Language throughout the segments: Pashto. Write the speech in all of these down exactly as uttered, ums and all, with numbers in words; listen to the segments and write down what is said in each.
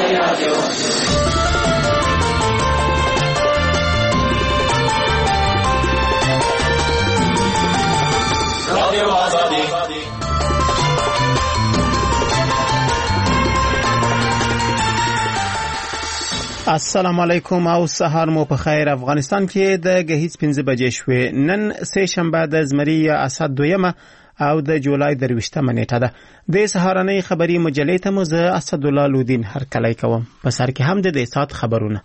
السلام علیکم او سهار مو په خیر. افغانستان کې د غهیځ پنځه بجې شوې. نن سه شنبه د زمری یا اسد دویمه او د جولای درویشتمه نیټه ده. د سهارنۍ خبری مجلې ته مو زه اسد الله لودین هر کله کوم. په سر کې هم د دې سات خبرونه.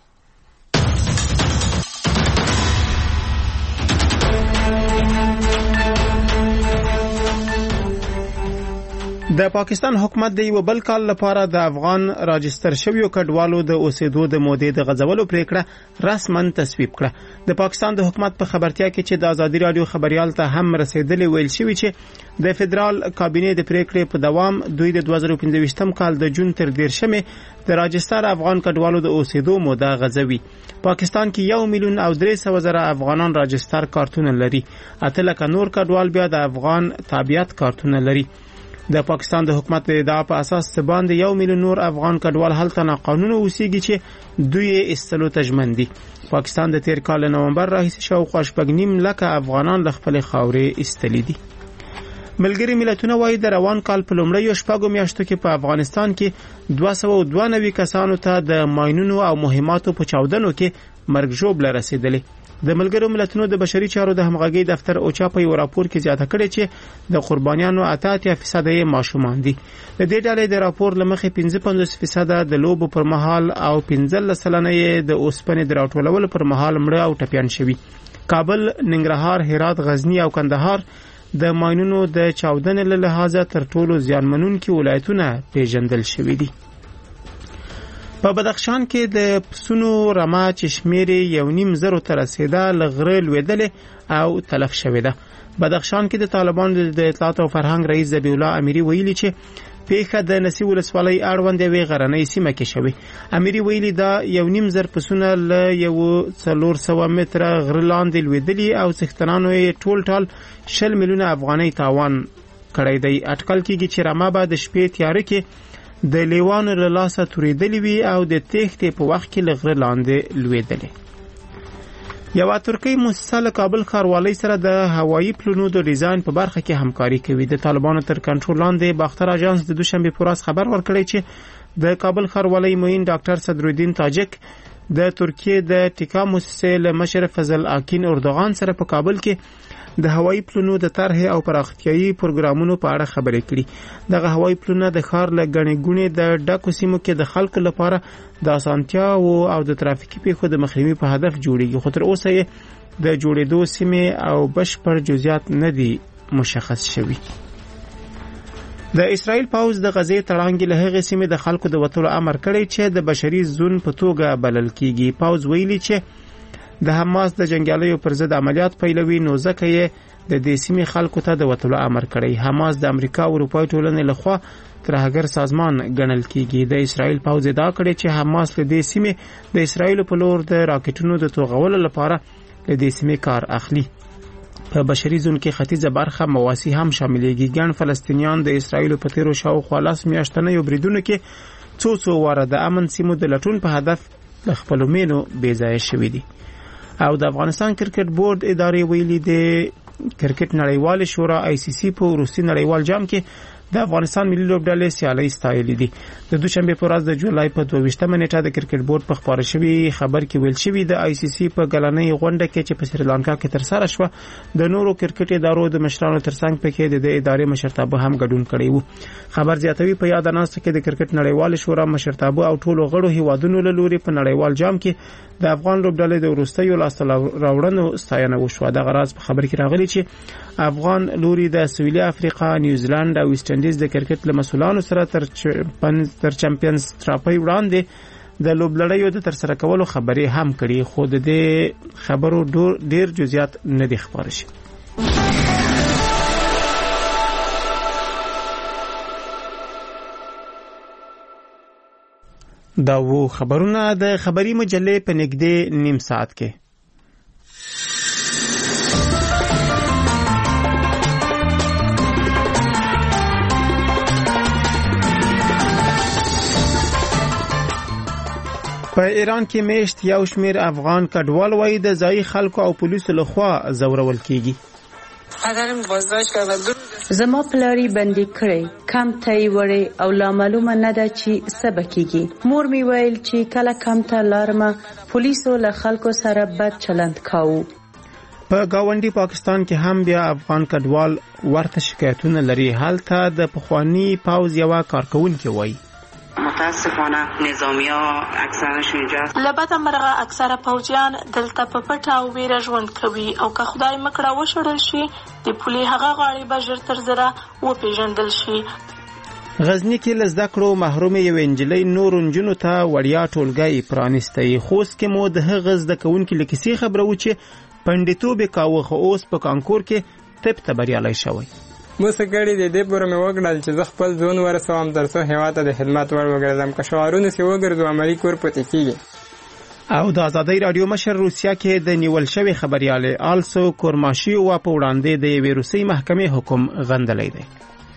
د پاکستان حکومت د یو بل کال لپاره د افغان راجستر شویو کډوالو د اوسېدو د مودې د غځولو پریکړه رسماً تصویب کړه. د پاکستان د حکومت په خبرتیا کې چې د ازادي رادیو خبريال ته هم رسیدلې ویل شوی چې د فدرال کابینې د پریکړې په دوام دوی د دوه زره پنځه کال د جون تر دیرشمه د راجستر افغان کډوالو د اوسېدو موده غځوي. پاکستان کې یو میلیون او درې سوه زره افغانان راجستر کارتونه لري. اته لکه نور کډوال بیا د افغان تابعیت کارتونه لري. د پاکستان د حکومت د ادعا په اساس باندې یو میلیون نور افغان کډوال هلته نه قانوني اوسېږي چې دوی استلو تجمن دي. پاکستان د تیر کال نومبر راهیسې شاوخوا شپږ نیم لکه افغانان له خپل خاورې استلي دي. ملګری ملتونه وايي د روان کال په لومړیو شپږو میاشتو کې په افغانستان کې دوه سوه دوه نوي کسانو ته د ماینونو او مهماتو په چاودنو کې مرګ ژوبله رسیدلې. د ملګرو ملتونو د بشري چارو د همغږي دفتر اوچا په یو راپور کې زیاته کړې چې د قربانیانو اته اتیا فیصد یې ماشومان دي. د دې ډلې د راپور لمخې پنځه پنځوس فیصد د لوبو پر مهال او پنځلس سلنه یې د اوسپنې د راټولولو پر مهال مړه او ټپيان شوي. کابل، ننګرهار، هرات، غزنی او کندهار د ماینونو د چاودنې له لحاظه تر ټولو زیانمنونکي ولایتونه پیژندل شوي دي. په بدخشان کې د پسونو رمه چې شمیرې یو نیم زرو ته رسیده لغره لوېدلې او تلف شوې ده. بدخشان کې د طالبانو د اطلاعات او فرهنګ رئیس ذبیح الله امیری ویلي چې پیښه د نسی ولسوالۍ اړوند یوې غرنۍ سیمه کې شوې. امیری ویلي دا یو نیم زر پسونه له یو څلور سوه متره غره لاندې لوېدلي او څښتنانو یې ټول ټال شل میلیونه افغانۍ تاوان کړی دی. اټکل کېږي چې رمه به د شپې تیاره کې د لیوانو له لاسه توریدلې وي او د تېښتې په وخت کې له غره لاندې لوېدلې. یوه ترکي مؤسسه له کابل ښاروالۍ سره د هوایي پلونو د ډیزاین په برخه کې همکاري کوي. د طالبانو تر کنټرول لاندې باختر اژانس د دوشنبه په ورځ خبر ورکړی چې د کابل ښاروالۍ معین ډاکټر صدرالدین تاجک د ترکیه د ټیکا مؤسسې له مشر فضل اکین اردوغان سره په کابل کې د هوایي پلونو د طرح او پراختیايي پروګرامونو په اړه خبرې کړي. دغه هوایي پلونه د ښار له ګڼې ګوڼې د ډکو سیمو کې د خلکو لپاره د اسانتیاو او د ترافیکي پیښو د مخنیوي په هدف جوړیږي، خو تر اوسه یې د جوړېدو سیمې او بشپړ جزئیات نه دي مشخص شوي. د اسرائیل پوځ د غزې تړانګې له هغې سیمې د خلکو د وتلو امر کړی چې د بشري زون په توګه بلل کیږي. پوځ ویلي چې د حماس د جنگیالیو پر ضد عملیات پیلوي، نو ځکه یې د دې سیمې خلکو ته د وتلو امر کړی. حماس د امریکا او اروپایي ټولنې لخوا ترهګر سازمان ګڼل کیږي. د اسرائیل پوځ ادعا کړې چې حماس له دې سیمې د اسرائیل په لور د راکټونو د توغولو لپاره له دې سیمې کار اخلي. په بشري زون کې ختیځه برخه مواسی هم شاملېږي. ګڼ فلسطینیان د اسرائیل په تیرو شاوخوا لس میاشتنیو بریدونو کې څو څو واره د امن سیمو د لټون په هدف له خپلو مینو بې ځایه شوي دي. او د افغانستان کرکټ بورډ ادارې ویلي د کرکټ نړیوال شورا آی سی سی په روسي نړیوال جام کې د افغانستان ملي لوبډلې سیالۍ ستایلې دي. د دوشنبه په ورځ د جولای په دوه ویشتمه نیټه د کرکټ بورډ په خبره شوی خبر کې ویل شوی د آی سی سی په ګلنۍ غونډه کې چې په سریلانکا کې ترسره شوه د نورو کرکټ ادارو د مشرانو ترڅنګ پکې د ادارې مشرتابه هم ګډون کړی وو. خبر زیاتوي په یاد ناسته کې د کرکټ نړیوال شورا مشرتابه او ټولو غړو هیوادونو له لوري په نړیوال جام کې د افغان لوبډلې د وروستیو لاسته راوړنو ستاینه وشوه. د غراز په خبر کې راغلی چې افغان لوري د سویلي افریقا، نیوزیلند او ویسټ انډیز د کرکټ له مسؤلانو سره تر تر چمپیونز ټرافي وړاندې د لوبلړیو د ترسره کولو خبرې هم کړي، خو د دې خبرو ډیر جزئیات نه دي خبر شي. دا وو خبرونه د خبري مجلې په نږدې نیم ساعت کې. په ایران کې میشت یو شمیر افغان کډوال وایي د ځایي خلکو او پولیسو لخوا زورول کیږي. زما پلاری بندي کړی کم ته وړي او لا معلومه نه ده چې څه کیږي. مور می ویل چې کله کم ته لارمه پولیسو له خلکو سره بد چلند کاوه. په گاونډي پاکستان کې هم بیا افغان کډوال ورته شکایتونه لري. هلته د پخوانی پاوز یو کارکونکو وایي متاسفانه نظامی‌ها اکثرشون اینجاست. لبته مرغه اکثره پوجیان دلته په پټه او ویره ژوند کوي او که خدای مکړه وشړل شي د پولي هغه غاړي به ژر تر زره وپیژندل شي. غزنی کې لزده کړو محروم یو انجلۍ نور انجونو ته وړیا ټولګي پرانیستي. خوست کې مو د هغه زده کوونکو لکسي خبره و چې پندیتوب کاوه خو اوس په کانکور کې تپ ته بریالي شوی. موسیقي د دې پورې مې وګڼل چې زه خپل ځون ورسوم ترڅو هیواد ته د خدمت ور وګرځم. که شعارونه سي وګرځو عملي کور پاتې کیږي. او د آزادۍ رادیو مشر روسیا کې د نیول شوی خبرياله آلسو کورماشي او په وړاندې د یوې روسي محکمې حکم غندلی دی.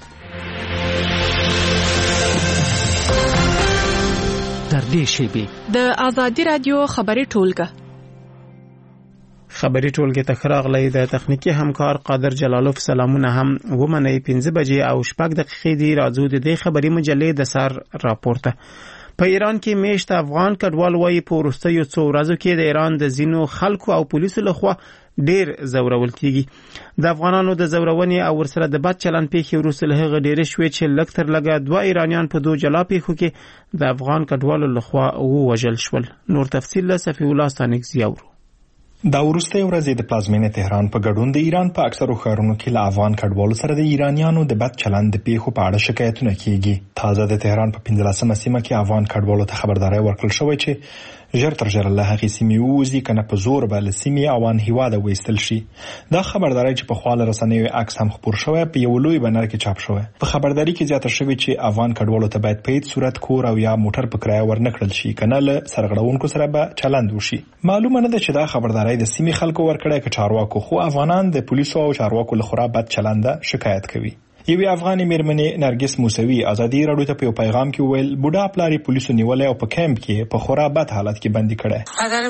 تر دې شی د آزادۍ رادیو خبري ټولګه خبري ټولګه تخراغلی د تخنیکی همکار قادر جلالوف سلامونه هم ومنې پنځه بجې او شپږ دقیقې دی راځو د دې خبري مجلې د سر راپورته. په ایران کې میشت افغان کډوال وایي په وروستیو څو ورځو کې د ایران د ځینو خلکو او پولیسو لخوا ډیر زورول کیږي. د افغانانو د زورونې او ورسره د بد چلند پیښې وروسته له هغه ډیر شوې چې لږ تر لږه دوه ایرانیان په دوه جلا پیښو کې د افغان کډوالو لخوا ووژل شول. نور تفصیل له صفی الله ستانکزی اورو. دا ورسته ورځې د پلازمینې تهران په ګډون د ایران په اکثرو ښارونو کې له افغان کډوالو سره د ایرانیانو د بد چلند پیښو په اړه شکایتونه کیږي. تازه د تهران په پنځلسمه سیمه کې افغان کډوالو ته خبرداري ورکړل شوې چې ژر تر ژره له هغې سیمې ووځي کنه په زور به له سیمې اوان هیواده وایستل شي. دا خبرداري چې په خواله رسنیو عکس هم خپور شوی په یو لوی بنر کې چاپ شوی. په خبرداري کې زیاته شوی چې افغان کډوالو ته باید په هیڅ صورت کور او یا موټر په کرایه ورنکړل شي کنه له سرغړونکو سره به چلند وشي. معلومه نه ده چې دا خبرداري د سیمې خلکو ورکړی که چارواکو، خو افغانان د پولیسو او چارواکو له خوا بد چلند شکایت کوي. یوې افغاني میرمنې نرګس موسوي آزادي راډیو ته په پیغام کې ویل بوډا پلاری پولیسو نیولې او په کیمپ کې په خورا بد حالت کې بندي کړي.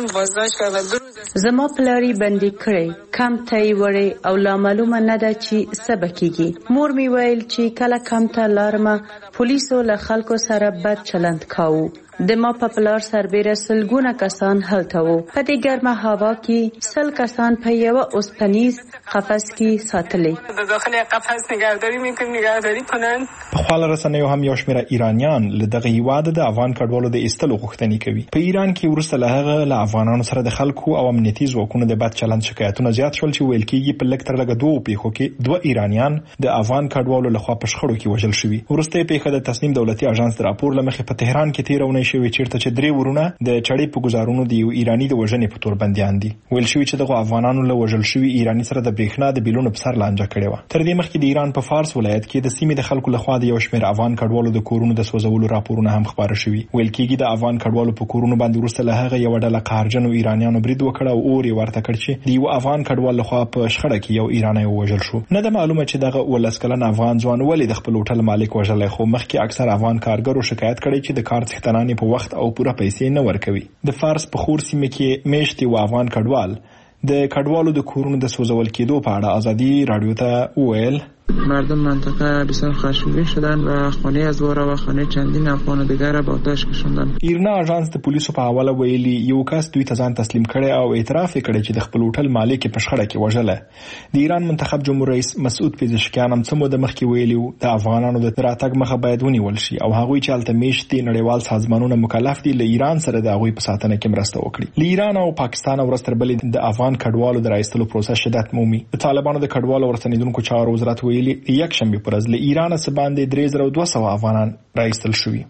زما پلاری بندي کړي کم ته وړي او لا معلومه نه ده چې څه کیږي. مور می ویل چې کله کم ته لارمه پولیسو له خلکو سره بد چلند کاوه. د ما په پلار سربېره سلګونه کسان هلته وو. په دې ګرمه هوا کې سل کسان په یو اوسپنیز قفس کې ساتلې. د داخلي قفس نگهداری میکنن نگهداری کنن. په خپل رسنیو هم یو شمېر ایرانیان له دغه هیواد د افغان کډوالو د ایستلو غوښتنې کوي. په ایران کې ورسته له هغه له افغانانو سره د خلکو او امنیتي ځواکونو د بد چلند شکایتونه زیات شول چې ویل کېږي په لږ تر لږه دوه پیښو کې دوه ایرانیان د افغان کډوالو لخوا په شخړو کې وژل شوي. ورسته پیښه د تصنیم دولتي اژانس د راپور لمخې په تهران کې تیرونه شوی چیرته چې درې ورونه د چړې په گزارونو د یو ایرانی د وژنې په تور بنديان دي. ویل شوی چې دغه افغانانو له وژل شوی ایرانی سره د بریښنا د بیلونو په سر لانجه کړې و. تر دې مخکې د ایران په فارس ولایت کې د سیمې د خلکو لخوا د یو شمېر افغان کډوالو د کورونو د سوځولو راپورونه هم خبره شوي. ویل کېږي د افغان کډوالو په کورونو باندې ورسته له هغه یو ډله قهرجنو ایرانیانو برید وکړ او اور یې ورته کړ چې د یو افغان کډوال لخوا په شخړه کې یو ایرانی وژل شو. نه د معلومه چې دغه ولس کلن افغان ځوان ولې د خپل هوټل مالک وژلای، خو مخکې اکثر افغان کارګرو شکایت کړي چې د کار څښتنانې په وخت او پوره پیسې نه ورکوي. د فارس په خور سیمه کې میشتي و افغان کډوال د کډوالو د کورونو د سوځول کېدو په اړه آزادي رادیو ته ویل مردم منطقه بسیار خشمگین شدند و خانه از واره و خانه چندین افغان دیگر را به آتش کشاندند. ایرنا اژانس د پولیسو په حواله ویلي یو کس دوی ته ځان تسلیم کړي او اعتراف کړي چې د خپل هوټل مالک په شخړه کې وژله. د ایران منتخب جمهور رئیس مسعود پزشکیان هم څه موده مخکې ویلي د افغانانو د راتګ مخه باید ونیول شي او هغوی چې الته میشتي نړیوال سازمانونه مکلف دي له ایران سره د هغوی په ساتنه کې مرسته وکړي. له ایران او پاکستان ورستر بلې د افغان کډوالو د راایستلو پروسه شدت مومي. د طالبانو د کډوالو ورستنیدونکو چارو وزارت ویلي یک شنبه پر از له ایران څخه باندې درې زره دوه سوه افغانان راایستل شوي.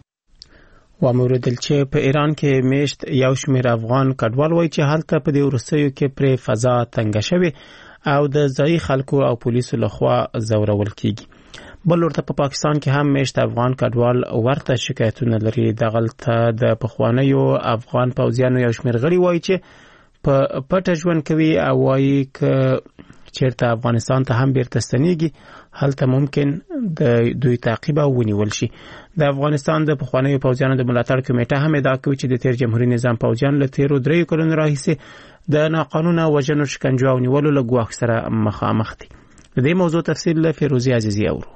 و موردل چې په ایران کې میشت یو شمېر افغان کډوال وایي چې هلته په دې وروستیو کې پرې فضا تنګه شوې او د ځایي خلکو او پولیسو لخوا زورول کیږي. بل ورته په پاکستان کې هم میشت افغان کډوال ورته شکایتونه لري. دغلته د پخوانیو افغان پوځیانو یو شمېر غړي وایي چې په پټه ژوند کوي او وایي ک چیرته افغانستان ته هم بیرته ستنیږي هلته ممکن د دوی تعقیب او ونیول شي. د افغانستان د پخوانیو پوځیانو د ملاتړ کمیټه هم ادعا کوي چې د تیر جمهوریت نظام پوځیان له تیرو دریو کلونو راهیسې د ناقانونه وژنو، شکنجو او نیولو له ګواښ سره مخامخ دي. د دې موضوع تفصیل له فیروزي عزیزی اورو.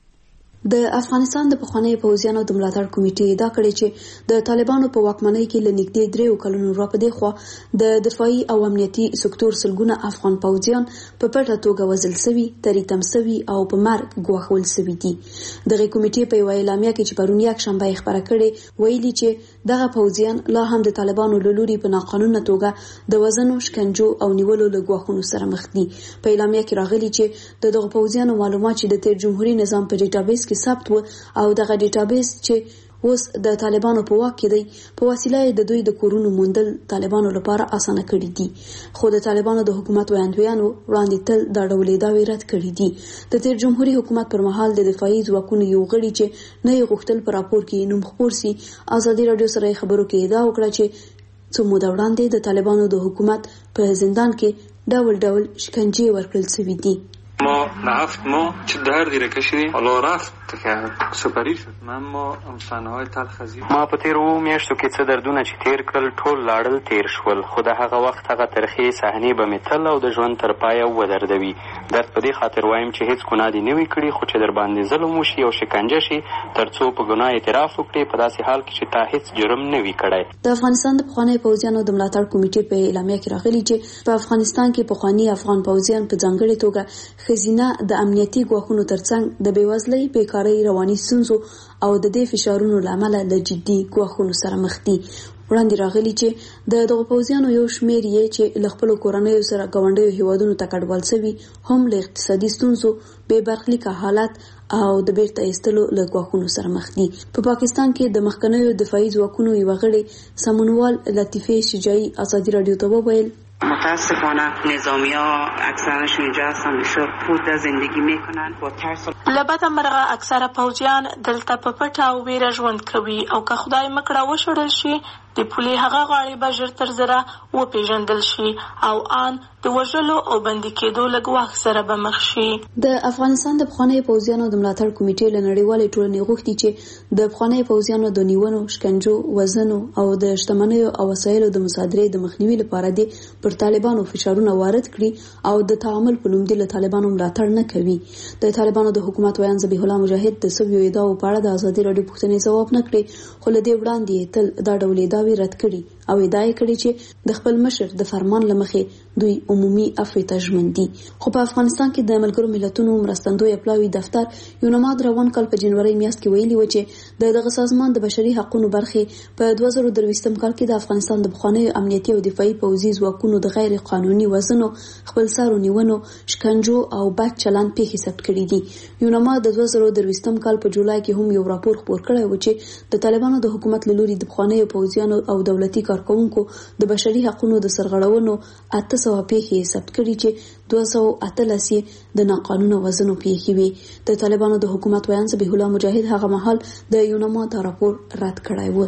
د افغانستان د پخوانیو پوځیانو د ملاتړ کمیټې ادعا کړې چې د طالبانو په واکمنۍ کې له نږدې دریو کلونو راپدې خو د دفاعي او امنیتي سکتور سلګونه افغان پوځیان په پټه توګه وژل شوي، تریتم شوي او په مرګ ګواښول شوي دي. دغه کمیټې په یوه اعلامیه کې چې پرون یکشنبه یې خبره کړې ویلي چې دغه پوځیان لا هم د طالبانو له لوري په ناقانونه توګه د وژنو، شکنجو او نیولو له ګواښونو سره مخ دي. په اعلامیه کې راغلي چې د دغه پوځیانو معلومات چې د تیر جمهوریت نظام په ډیټابیس کې ثبت و او دغه ډیټابیس چې اوس د طالبانو په واک کې دی په وسیله د دوی د کورونو موندل طالبانو لپاره اسانه کړی دي. خو د طالبانو د حکومت وړاندویانو وړاندې تل دا ډول دعوې رد کړې دي. د تیر جمهوریت حکومت پر مهال د دفاعي ځواکونو یو غړي چې نه یې غوښتل په راپور کې نوم خپور سي، ازادي رادیو سره خبرو کې ادعا وکړه چې څو موده وړاندې د طالبانو د حکومت په زندان کې ډول ډول شکنجې ورکړل شوې دي. ما هفت ماه چه دردی را کشیدیم، حالا رفت که سپری شد. من ما صحنه‌های تلخ از ما په تیرو میاشتو کې څه دردونه چې تیر کړل ټول لاړل تیر شول، خو د هغه وخت هغه ترخې صحنې به مې تل او د ژوند تر پایه ودردوي. درد په دې خاطر وایم چې هیڅ ګناه دې نه وي کړې، خو چې در باندې ظلم وشي او شکنجه شي تر څو په ګناه اعتراف وکړې، په داسې حال کې چې تا هیڅ جرم نه وي کړی. د افغانستان د پخوانیو پوځیانو د ملاتړ کمیټې په اعلامیه کې راغلي چې په افغانستان کې پخواني افغان پوځیان په ځانګړې توګه خزینه د امنیتي ګواښونو ترڅنګ د بیوزلۍ، بیکارۍ، رواني ستونزو او د دې فشارونو لامل له جدي ګواښونو سره مخ دي. وړاندې راغلي چې د دغه پوځیانو یو شمېر یې چې له خپلو کورنیو سره ګاونډیو هیوادونو ته کډوال شوي هم له اقتصادي ستونزو، بې برخلیکه حالت او د بیرته ایستلو له ګواښونو سره مخ دي. په پاکستان کې د مخکنیو دفاعي ځواکونو یوه غړې سمونوال لطیفه شجاعي ازادي رادیو ته وویل متاسفانه نظامی‌ها اکثرشون اینجا هستن بسیار خود زندگی میکنن با ترس. لبد مرغه اکثره پوځیان دلته په پټه او ویره ژوند کوي او که خدای مکړه وشړل شي د پولي هغه غاړي به ژر تر زره وپیژندل شي او ان د وژلو او بندي کېدو له ګواښ سره به مخ شي. د افغانستان د پخوانیو پوځیانو د ملاتړ کمیټې له نړیوالې ټولنې غوښتي چې د پخوانیو پوځیانو د نیونو، شکنجو، وژنو او د شتمنیو او وسایلو د مصادرې د مخنیوي لپاره د پر طالبانو فشارونه وارد کړي او د تعامل په نوم د طالبانو ملاتړ نه کوي. د طالبانو د حکومت ویان ذبیح الله مجاهد د سویو ادعاو په اړه د ازادي رادیو پوښتنې ځواب نه کړي، خو له دې وړاندې تل دا ډول ادعاوې رد کړي او ادعا یې کړې چې د خپل مشر د فرمان له مخې دوی عمومي عفو ته ژمن دي. خو په افغانستان کې د ملګرو ملتونو مرستندوی پلاوي دفتر یوناماد روان کال په جنوري میاشت کې ویلي و چې د دغه سازمان د بشري حقوقو برخې په دوه زره درویشتم کال کې د افغانستان د بخوانیو امنیتي او دفاعي پوځي ځواکونو د غیر قانوني وژنو، خپلسرو نیونو، شکنجو او بد چلند پیښې ثبت کړې دي. یوناماد د دوه زره درویشتم کال په جولای کې هم یو راپور خپور کړی و چې د طالبانو د حکومت له لوري د بخوانیو پوځیانو او دولتي کارکونکو د بشري حقوقو د سرغړونو اته سوه پیښې ثبت کړي چې دوه سوه اتلس د ناقانونه وژنو پیښې وي. د طالبانو د حکومت ویان ذبیح الله مجاهد هغه مهال د یوناماد راپور رد کړی و.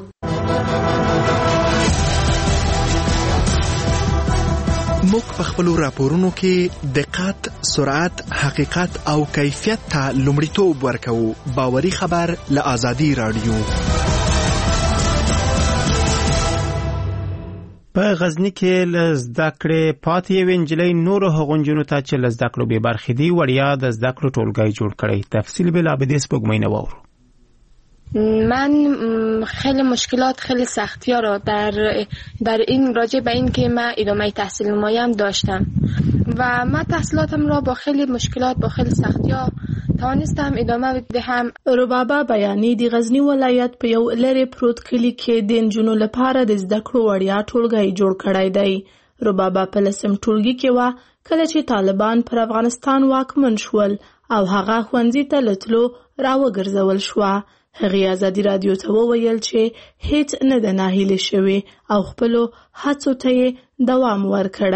موږ په خپل راپورونو کې دقت، سرعت، حقیقت او کیفیت ته لومړیتوب ورکوو. باوري خبر له ازادي رادیو. په غزنی کې لزده کړې پاتې یوې نجلۍ نورو هغو نجونو ته چې لزده کړو بې برخې دي وړیا د زده کړو ټولګی جوړ کړی. تفصیل به لابدې سپوږمۍ نه واورو. من خیلی مشکلات، خیلی سختی ها را در در این راجع به این که من ادامه تحصیل نمایم داشتم و من تحصیلاتم را با خیلی مشکلات، با خیلی سختی ها توانستم ادامه بدهم. ربابه بیانی د غزنی ولایت په یو لری پروت کلی کې د نجونو لپاره د زده کړو وړیا ټولګی جوړ کړی دی. ربابه په لسم ټولګي کې و کله چې طالبان پر افغانستان واکمن شول او هغه ښوونځي ته لتلو راوګرځول شو. هغې ازادي رادیو ته وویل چې هیڅ نه ده ناهیلې شوې او خپلو هڅو ته یې دوام ورکړی.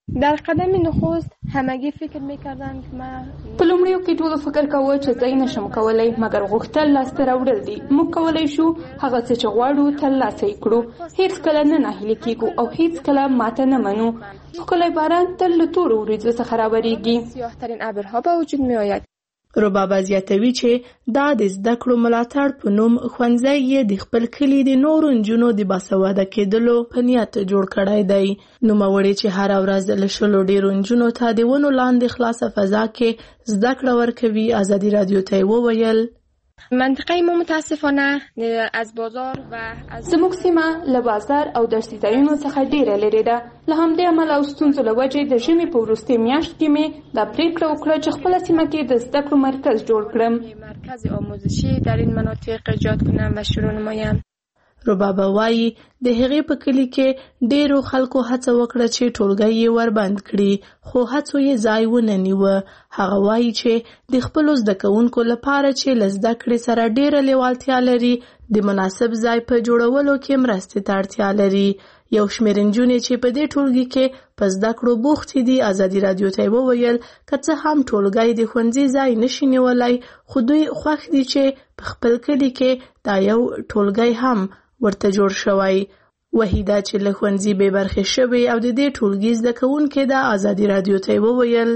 در قدم نخست همگی فکر میکردن که ما په لومړیو کې ټول فکر کاوه چې زه نشم کولای، مګر غوښتل لاسته راوړل دي. موږ کولای شو هغه څه چې غواړو ترلاسه کړو. هیڅ کله نه ناهیلي کیږو او هیڅ کله ماته نه منو. ښکلی باران تل له تورو وریځو څخه راوریږي. سیاه‌ترین ابرها به وجود میآید. ربابه زیاتوي چې دا د زده کړو ملاتړ په نوم ښوونځی یې د خپل کلي د نورو نجونو د باسواده کېدلو په نیت جوړ کړی دی. نوموړې چې هره ورځ له شلو ډېرو نجونو ته د ونو لاندې خلاصه فضا کې زده کړه ورکوي، ازادي راډیو ته یې وویل منطقه ما متاسفانه از بازار و از زموږ سیمه له بازار او درسي ځایونو څخه ډیره لرې ده. له همدې امله او ستونزو له وجې د ژمي په وروستۍ میاشت کې مې دا پریکړه وکړه چې خپله سیمه کې د زده کړو مرکز جوړ کړم. مرکز آموزشی در این مناطق ایجاد کنم و شروع نمایم. ربابه وایي د هغې په کلي کې ډېرو خلکو هڅه وکړه چې ټولګی یې وربند کړي، خو هڅو یې ځای ونه نیوه. هغه وایي چې د خپلو زده کوونکو لپاره چې له زده کړې سره ډېره لیوالتیا لري، د مناسب ځای په جوړولو کې مرستې ته اړتیا لري. یو شمېر نجونې چې په دې ټولګي کې په زده کړو بوختې دي ازادي راډیو ته وویل که څه هم ټولګی د ښوونځي ځای نشي نیولی، خو دوی خوښ دي چې په خپل کلي کې دا یو ټولګی هم ورته جوړ شوی. وحیده چې له ښوونځي بې برخې شوې او د دې ټولګي زده کوونکې ده ازادي راډیو ته وویل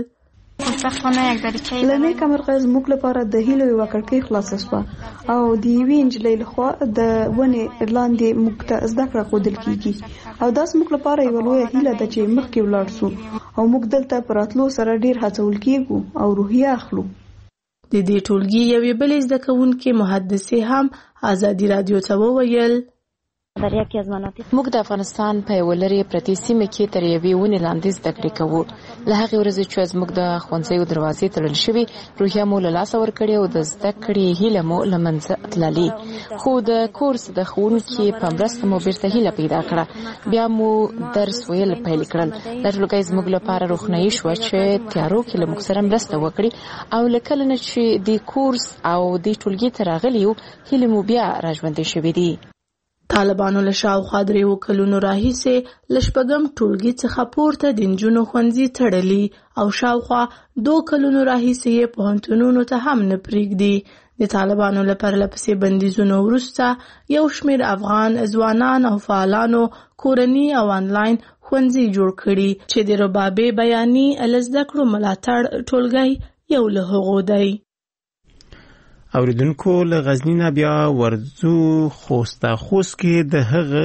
له نیکه مرغه زموږ لپاره د هیلو یوه کړکۍ خلاصه شوه او د یوې نجلۍ لخوا د ونې لاندې موږ ته زده کړه ښودل کیږي او دا زموږ لپاره یوه لویه هیله ده چې مخکې ولاړ سو او موږ دلته په راتلو سره ډیر هڅول کیږو او روحیه اخلو. د دې ټولګي یوې بلې زده کوونکې محدثې هم ازادي راډیو ته وویل موږ د افغانستان په یوه لرې پرتې سیمه کې تر یوې ونې لاندې زده کړې کوو. له هغې ورځې چې زموږ د ښوونځیو دروازې تړل شوې، روحیه مو له لاسه ورکړې او د زده کړې هیله مو له منځه تللې. خو د کورس د ښوونکي په مرسته مو بیرته هیله پیدا کړه. بیا مو درس ویل پیل کړل. دا ټولګی زموږ لپاره روښنایي شوه چې تیارو کې له موږ سره مرسته وکړي او له کله نه چې د کورس او د ټولګي ته راغلي یو، هیلې مو بیا راژوندۍ شوې دي. طالبانو له شاوخوا درېو کلونو راهیسې له شپږم ټولګي څخه پورته د نجونو ښوونځي تړلي او شاوخوا دوه کلونو راهیسې یې پوهنتونونو ته هم نه پرېږدي. د طالبانو له پرلپسې بندیزونو وروسته یو شمېر افغان ځوانان او فعالانو کورني او آنلاین ښوونځي جوړ کړي چې د ربابې بیاني له زده کړو ملاتړ ټولګی یو له هغو دی. اوریدونکو له غزنی نه بیا ورځو خوسته خوست کې د هغه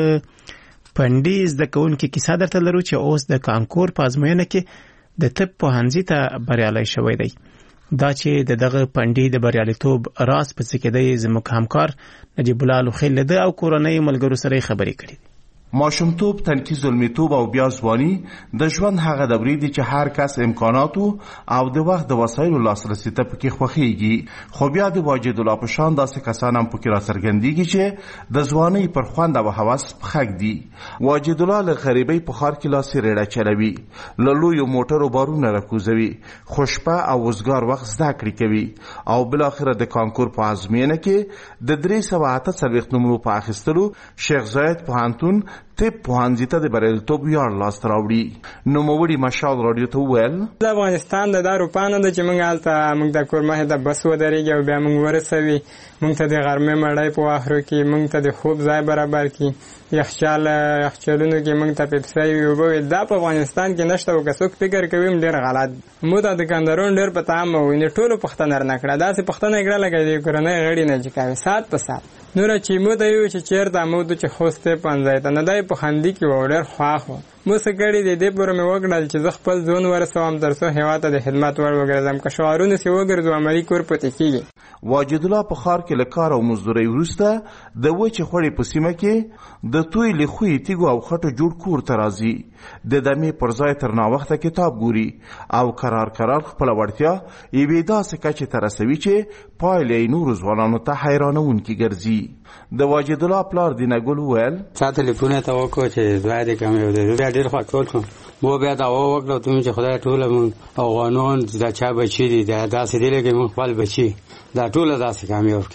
پنډي زده کوونکي کیسه درته لرو چې اوس د کانکور په ازموینه کې د طب پوهنځي ته بریالی شوی دی. دا چې د دغه پنډي د بریالیتوب راز په څه کې دی، زموږ همکار نجیب الله لوخیل له ده او کورنۍ ملګرو سره خبرې کړې. ماشومتوب، تنکي زلمیتوب او بیا ځواني د ژوند هغه دورې دي چې هر کس امکاناتو او د وخت د وسایلو لاسرسي ته پکې خوښیږي. خو بیا د واجد الله په شان داسې کسان هم پکې راڅرګندېږي چې د ځوانۍ پر خوند او هوس پخک دي. واجد الله له غریبۍ په ښار کې لاسي ریړه چلوي، له لویو موټرو بارونه راکوزوي، خو شپه او وزګار وخت زده کړې کوي او بالاخره د کانکور په ازموینه کې د درې سوه اته څلوېښت نمرو په اخیستلو شیخ زاید پوهنتون طب پوهنځي ته د بریالیتوب ویاړ لاسته راوړي. نوموړي مشال راډیو ته وویل د افغانستان د دا اروپا نه ده چې موږ هلته موږ د کور مخې ته بس ودرېږي او بیا موږ ورسوي، موږ ته د غرمې مړۍ په واخرو کې موږ ته د خوب ځای برابر کړي، یخچال یخچالونو کې موږ ته پیپسۍ اوبه وي. دا په افغانستان کې نشته او که څوک فکر کوي ډېر غلط. موږ ته دکانداران ډېر په تام وویني، ټولو پوښتنه رانه کړه. داسې پوښتنه یې کړه لکه د کورنۍ غړي نه چې کوي ساعت په ساعت. نوره چې موږ ته ویل چې چېرته موږ چې خوست پوهنځی ته نه دی په خندي کې و، ډېر خواښ و. مو څه کړي د دې پورې مې وکړل چې زه خپل ځون ورسوم تر څو هېواد ته د خدمت ور وګرځم. که شعارونه سې وګرځو عملي کور پاتې کېږي. واجد الله په ښار کې له کار او مزدورۍ وروسته د وچې خوړې په سیمه کې د توی له خوی تیګو او خټو جوړ کور ته راځي. د دمې پر ځای تر ناوخته کتاب ګوري او قرار قرار خپله وړتیا یوې داسې کچې ته رسوي چې پایله یې نورو ځوانانو ته حیرانوونکې ګرځي. د واجد الله پلار دینګل وویل تا تلیفون ته وکړو چې دوی دې کم یو دی، بیا ډېر خوښ کول مو بیا دعوا وکړه ته چې خدای ټوله مونږ افغانان دا چا بچي دي دا داسې دی لکه مونږ خپل بچي دا ټوله داسې کامیاب کړي.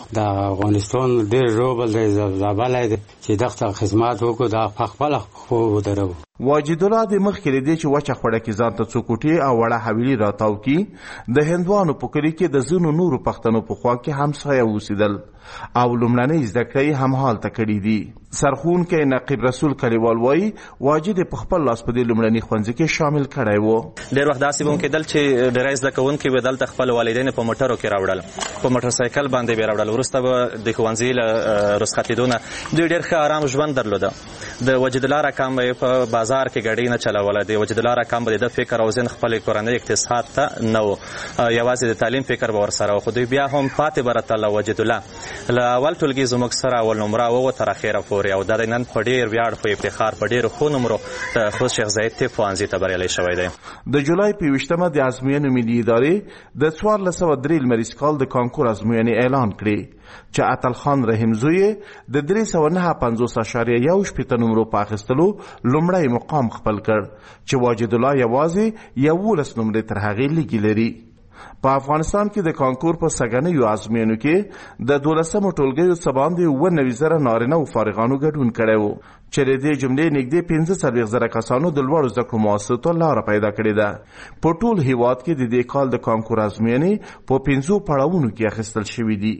د افغانستان ډېر روبل دی زابل دی چې دغه خدمات وکړو د خپل خو ودرو. واجد الله د مخکې لري چې وچه خوړه کې ځان ته څوکوټي او وړه حویلي راتاو کی د هندوانو په کلی کې د زونو نورو پښتنو په خوا کې همسایه اوسېدل او لومړنۍ زده کړې هم حالته کړي دي. سرخونکی نقیب رسول کلیوال وایي واجد په خپل لاس په دې لومړني ښوونځي کې شامل کړی و. ډېر وخت داسې به هم کېدل چې ډېری زده کوونکي به دلته خپل والدین په موټرو کې راوړل، په موټر سایکل باندې به راوړل. وروسته به د ښوونځي له رخصتېدو نه دوی ډېر ښه ارام ژوند درلوده. د وجد الله راکام به په بازار کې ګاډۍ نه چلوله. د وجد الله راکام به د فکر او ذهن خپل کورنۍ اقتصاد ته نه و، یوازې د تعلیم فکر به ورسره و. خو دوی بیا هم پاتې برته وجد الله له اول ټولګي زموږ سره اول نمره و تر اخره پورې، او دا د نن په ډېر ویاړ په افتخار په ډېرو ښو نمرو د خوست شیخ زاید طب پوهنځي ته بریالی شوی دی. د جولای په یویشتمه د ازموینو ملي ادارې د څوارلس سوه درې لمریز کال د کانکور ازموینې اعلان کړې چې اتل خان رحیم زوی د درې سوه نهه پنځوس اشاریه یو شپېته نمرو په اخیستلو لومړی مقام خپل کړ، چې واجد الله یوازې یولس نمرې تر هغې لږې لري. په افغانستان کې د کانکور په سږنیو ازموینو کې د دولسمو ټولګیو څه باندې اووه نوي زره نارینه و فارغانو ګډون کړی و، چې د دې جملې نږدې پنځه څلوېښت زره کسانو د لوړو زده کړو مؤسسو ته لاره پیدا کړې ده. په ټول هیواد کې د دې کال د کانکور ازموینې په پنځو پړاوونو کې اخیستل شوي دي.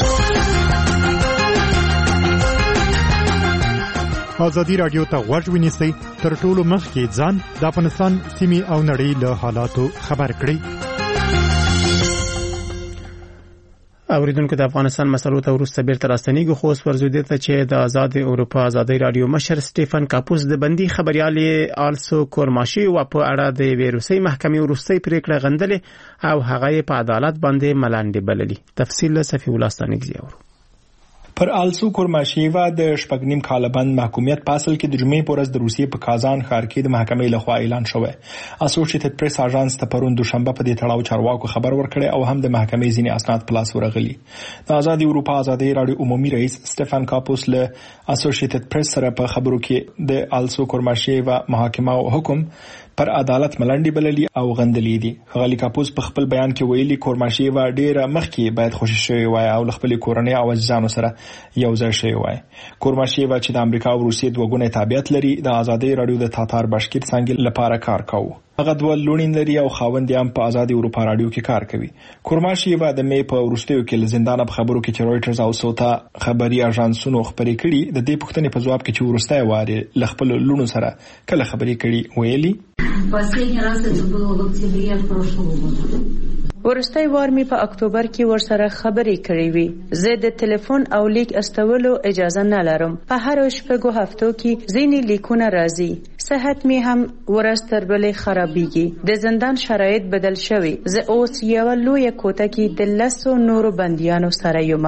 ازادي راډیو ته غوږ ونیسئ، تر ټولو مخکې ځان د افغانستان سیمې او نړۍ له حالاتو خبر کړئ. اوریدونکو د افغانستان مسلو ته وروسته بیرته راستنیږو، خو اوس ورځو دې ته چې د آزاد اروپا ازادي راډیو مشر سټیفن کاپوس د بندي خبريالي آلسو کورماشي و په اړه د ویروسي محکمې وروستۍ پریکړه غندلې او هغه په عدالت باندې ملانډې بللې. تفصیل صفی الله ستانګزی اورو. پر آلسو کورماشیوا د شپږ نیم کاله بند محکومیت په اصل کې د جمعې په ورځ د روسیې په کازان ښار کې د محکمې لخوا اعلان شوی. اسوسییټډ پریس اژانس ته پرون دوشنبه په دې تړاو چارواکو خبر ورکړی او هم د محکمې ځینې اسناد په لاس ورغلي. د آزاد اروپا ازادي راډیو عمومي رئیس سټیفن کاپوس له اسوسییټډ پریس سره په خبرو کې د آلسو کورماشیوا محاکمه او حکم پر عدالت ملنډي بللي او غندلي دي. غالي کاپوس په خپل بیان کې ویلي کورماشیوا ډیره مخکې باید خوشی شوی وای او خپل کورنۍ او ځانو سره یو ځای شوی وای. کورماشیوا چې د امریکا او روسیې دوه ګونې تابعیت لري د آزادي راډیو د تاتار باشکیر څنګه لپاره کار کاوه. هغه دوه لونین لري او خاوند هم په آزاد اروپا رادیو کې کار کوي. کورماشیوا د مې په وروستیو کې له زندان په خبرو کې چې رويټرز او سوتا خبري اژانسونو خبرې کړي د دې پوښتنې په جواب کې چې ورسته واره ل خپل لونو سره کله خبرې کړي ویلي ورستای وار می په اکتوبر کې ورسره خبرې کړې وي. زه د ټلیفون او لیک استولو اجازه نه لرم. په هر شپږو هفتو کې ځینې لیکونه راځي. صحت می هم ورستر بلې خرابېږي. د زندان شرایط بدل شوي. زه اوس یو لوی کوټه کې د لسو نورو بندیانو سره یم.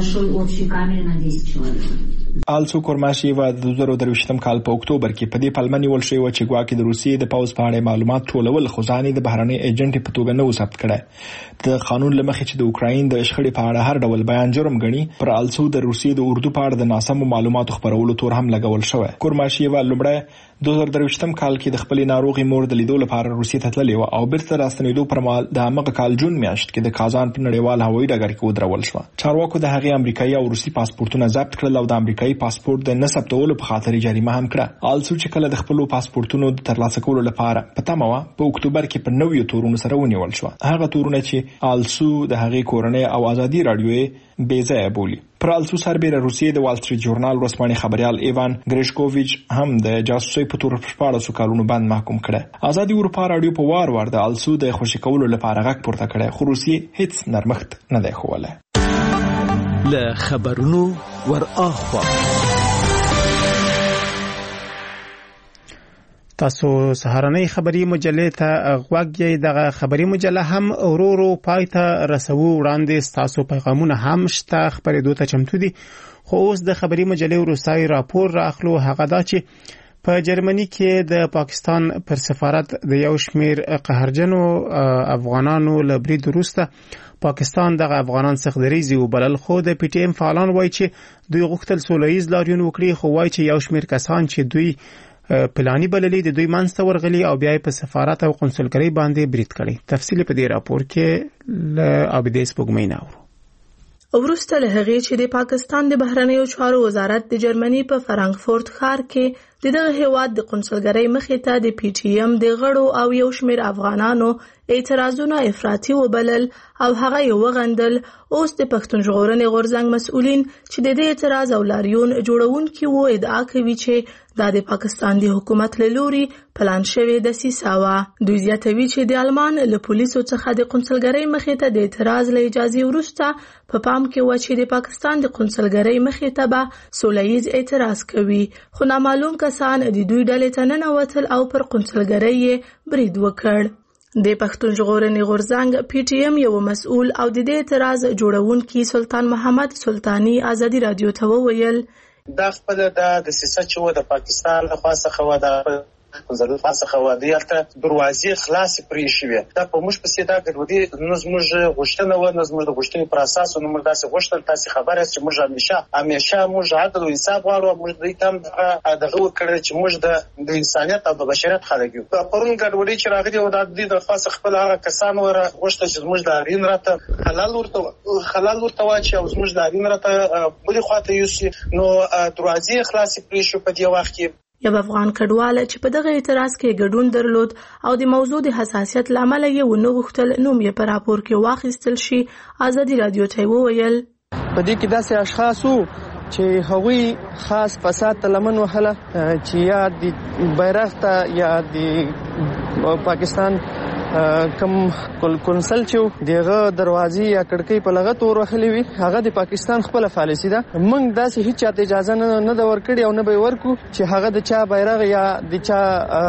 آلسو کورماشیوا د دوه زره درویشتم کال په اکتوبر کې په دې پلمه نیول شوی و چې ګواکې د روسیې د پاوز په اړه معلومات ټولول خو ځانې د بهرنۍ ایجنټ په توګه نه و ثبت کړی. د قانون له مخې چې د اوکراین د شخړې په اړه هر ډول بیان جرم ګڼي، پر آلسو د روسیې د اردو په اړه د ناسمو معلوماتو خپرولو تور هم لګول شوی. کورماشیوا لومړی دوه زره درویشتم کال کې د خپل ناروغي مور د لیدو لپاره روسیې ته تللی و او بیرته راستنېدو پر مهال د هغه کال جون میاشت کې د کازان په نړیوال هوایي ډګر کې ودرول شو. چارواکو د هغې امریکایي او روسي پاسپورتونه ضبط کړل او د امریکایي پاسپورت د نه ثبتولو په خاطر جریمه هم کړه. آلسو چې کله د خپل پاسپورتونو د ترلاسه کولو لپاره په تمه و په اکتوبر کې په نویو تورونو سره ونیول شو. هغه تورونه چې آلسو د هغې کورنۍ او آزادي راډیو بې ځایه بولي. پر آلسو سربېره روسیې د وال سټریټ جورنال ورځپاڼې خبريال ایوان ګریشکوویچ هم د جاسوسۍ په تور په شپاړسو کالونو باندې محکوم کړه. آزادي اروپا راډیو په وار وار د آلسو د خوشی کولو لپاره غږ پورته کړی، خو روسیې هیڅ نرمښت نه دی ښوولی. له خبرونو ور اخوا تاسو سهارنۍ خبري مجلې ته غوږ یې. دغه خبري مجله هم اورورو پای ته رسو وړاندې تاسو پیغامونه هم شته خبرېدو ته چمتو دي. خو اوس د خبري مجلې وروستای راپور راخلو. هغه دا چې په جرمني کې د پاکستان پر سفارت د یو شمیر قهرجنو افغانانو لبرید وروسته پاکستان دغه افغانان څخه دریزي وبلل. خو د پی ټی ایم فعالان وایي چې دوی غوښتل سولهییز لاریون وکړي، خو وایي چې یو شمیر کسان چې دوی پلاني بللي د دوی منځ ته ورغلي او بیا په سفارت او قونسلګرۍ باندې برید کړي. تفصیل په دې راپور کې له عابدې سپوږمۍ ناورو. وروسته له هغې چې د پاکستان د بهرنیو چارو وزارت د جرمني په فرانکفورت ښار کې د دغه هیواد د قونسلګرۍ مخې ته د پی ټی ایم د غړو او یو شمېر افغانانو اعتراضونه افراطي وبلل او هغه یې وغندل. اوس د پښتون ژغورنې غورځنګ مسؤلین چې د دې اعتراض او لاریون جوړونکي وو ادعا کوي چې دا د پاکستان د حکومت له لوري پلان شوې دسیسه وه. دوی زیاتوي چې د آلمان له پولیسو څخه د قونسلګرۍ مخې ته د اعتراض له اجازې وروسته په پام کې و چې د پاکستان د قونسلګرۍ مخې ته به سوله ییز اعتراض کوي، خو نامعلوم کسان د دوی ډلې ته ننوتل او پر قونسلګرۍ یې برید وکړ. د پښتون ژغورنې غورځنګ پی ټی ایم یو مسؤل او د دې اعتراض جوړونکي سلطان محمد سلطانی ازادي رادیو ته وویل دا خپل د دسیسه چې و د پاکستان له خوا څخه و د وزارت څخه و د یلته دروازې خلاصې پرې شوې. دا په موږ پسې دا ګډوډي نو زموږ غوښتنه و، نو زموږ د غوښتنې پر اساس نو موږ داسې غوښتل. تاسې خبره چې موږ همیشه همیشه موږ عدل او انصاف غواړو. موږ دوی ته هم دغه وکړل چې موږ د د انسانیت او د بشریت خلک یو. پرون ګډوډي چې راغلي و د دې د خاص خپل هغه کسان ور غوښتل چې زموږ د اړین راته حلال ورته حلال ورته واچي او زموږ د اړین راته بلې خواته یوسي. نو دروازې خلاصې پرې شو په دې وخت کې. یو افغان کډوال چې په دغه اعتراض کې ګډون درلود او د موضوع د حساسیت له امله یې ونه غوښتل نوم یې په راپور کې واخیستل شي، ازادي رادیو ته وویل په دې کې داسې اشخاص وو چې هغوی خاص فساد ته لمن وهله چې یا د بیرغ ته یا د پاکستان کم کونسل چې دغه دروازې یا کړکۍ په لغت ور وهلې وي، هغه د پاکستان خپل پالیسي ده. موږ داسې هیڅ چاته اجازه نه نه د ورکړي او نه به ورکو چې هغه د چا بیرغ یا د چا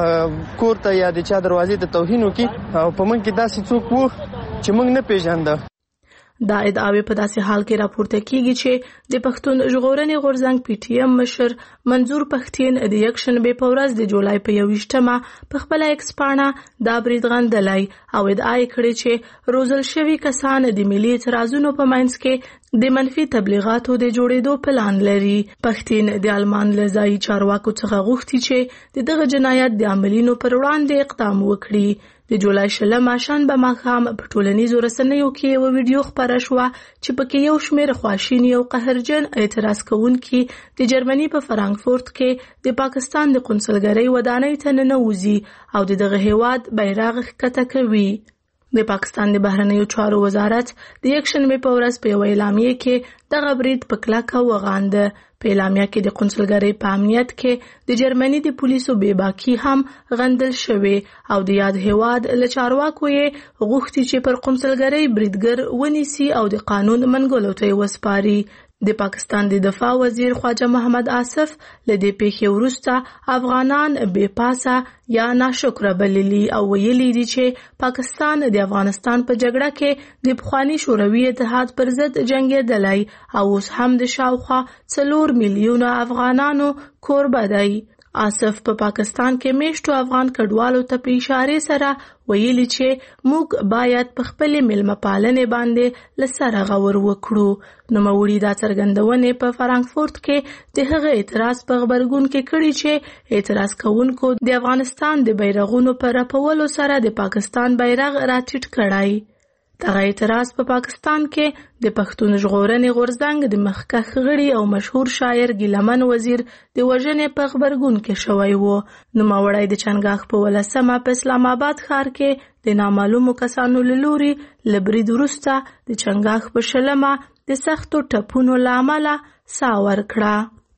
کور ته یا د چا دروازې ته توهین وکړي. او په موږ کې داسې څوک وو چې موږ نه پیژانده. دا ادعاوې په داسې حال کې راپورته کیږي چې د پښتون ژغورنې غورځنګ پی ټی ایم مشر منظور پښتين د یکشنبه په ورځ د جولای په یوویشتمه په خپل ایکس پاڼه دا برید غندلی او ادعا یې کړې چې روزل شوي کسان د ملي اعتراضونو په منځ کې د منفي تبلیغاتو د جوړېدو پلان لري. پښتين د آلمان له ځایي چارواکو څخه غوښتي چې د دغه جنایت د عاملینو پر وړاندې اقدام وکړي. د جولای شلمه شنبه ماښام په ټولنیزو رسنیو کې یو ویډیو خپره شوه چې پکې یو شمېر خواشیني او قهرجن اعتراض کوونکي د جرمني په فرانکفورت کې د پاکستان د قونسلګرۍ ودانۍ ته ننوځي او د دغه هیواد بیرغ ښکته کوي. د پاکستان د بهرنیو چارو وزارت د یکشنبه په ورځ په یو اعلامیه کې دغه برید په کلکه وغانده. په اعلامیه کې د قونسلګرۍ په امنیت کې د جرمني د پولیسو بېباکي هم غندل شوې او د یاد هیواد له چارواکو یې غوښتي چې پر قونسلګرۍ بریدګر ونیسي او د قانون منګولو ته یې وسپاري. د پاکستان د دفاع وزیر خواجه محمد آصف له دې پیښې وروسته افغانان بې پاسه یا ناشکره بللي او ویلي دي چې پاکستان د افغانستان په جګړه کې د پخواني شوروي اتحاد پر ضد جنګېدلی او اوس هم د شاوخوا څلور میلیونه افغانانو کوربه دی. آصف په پا پاکستان کې میشتو افغان کډوالو ته په اشاره سره ویلي چې موږ باید په خپلې مېلمه پالنې باندې له سره غور وکړو. نوموړي دا څرګندونې په فرانکفورت کې د هغه اعتراض په غبرګون کې کړي چې اعتراض کوونکو د افغانستان د بیرغونو په رپولو سره د پاکستان بیرغ راټیټ کړی. دغه اعتراض په پا پاکستان کې د پښتون ژغورنې غورځنګ د مخکښ غړي او مشهور شاعر ګیلمن وزیر د وژنې په غبرګون کې شوی و. نوموړی د چنګاښ په ولسمه په اسلام آباد ښار کې د نامعلومو کسانو له لوري له برید وروسته د چنګاښ په شلمه د سختو ټپونو له امله ساه ورکړه.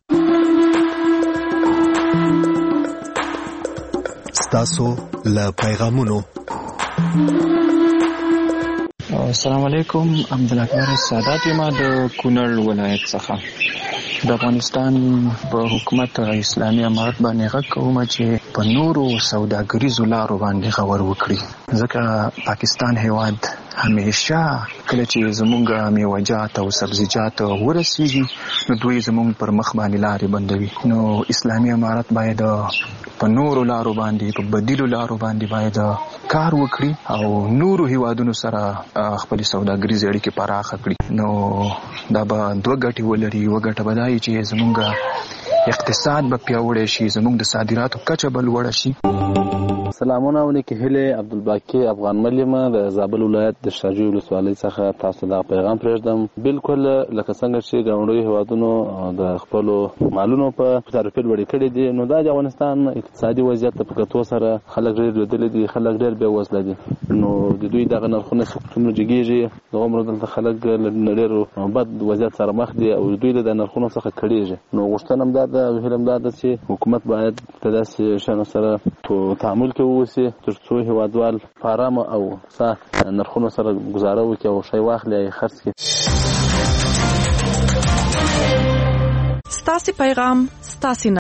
ستاسو له پیغامونو. السلام علیکم، عبدالاکبر سادات یم د کونړ ولایت څخه. د افغانستان په حکومت اسلامي امارت باندې غږ کوم چې په نورو سوداګریزو لارو باندې غور وکړي، ځکه پاکستان هیواد همیشه کله چې زمونږ میوه‌جات او سبزیجات ورسیږي نو دوی زمونږ پر مخ باندې لارې بندوي. نو اسلامي امارت باید په نورو لارو باندې په بدیلو لارو باندې باید کار وکړي او نورو هیوادونو سره خپل سوداګریزې اړیکې پراخه کړي. نو دا به دوه ګټې ولري. یوه ګټه به دا وي چې زمونږ اقتصاد به پیاوړی شي، زموږ د صادراتو کچه به لوړه شي. سلامونه ونکي هله عبدالباقي افغان مليمه د زابل ولایت د شاجوی ولسوالۍ څخه تاسو ته پیغام پرېږدم. بالکل لکه څنګه چې ګاونډي هیوادونو د خپل مالونو په تعرفې لوړې کړې دي، نو دا د افغانستان اقتصادي وضعیت په کتو سره خلک ډېر لیدلي دي، خلک ډېر بې وزله دي. نو د دوی دغه نرخونه څومره جګېږي، د عمر دلته خلک ډېر بد وضعیت سره مخ دي او دوی د نرخونو څخه کړېږي. نو غوښتنه هم دا ده او هیله هم دا ده چې حکومت باید په داسې شیانو سره تعامل کوي وسی تر څو هیوادوال په ارامه او ښه نرخونو سره ګزاره وکړي او شی واخلي او خرڅ کړي. ستاسې پیغام ستاسې